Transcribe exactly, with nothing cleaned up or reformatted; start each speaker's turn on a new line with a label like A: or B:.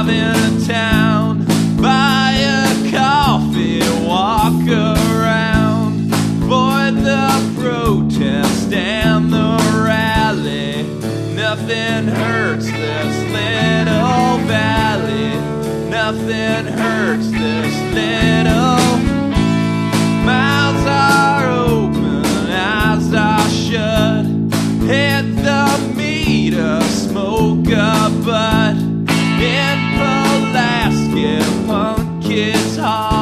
A: drive into town, buy a coffee, walk around for the protest and the rally. Nothing hurts this little valley. Nothing hurts this little. Mouths are open, eyes are shut. Hit the meter, smoke a butt. In Pulaski, punk kids hard.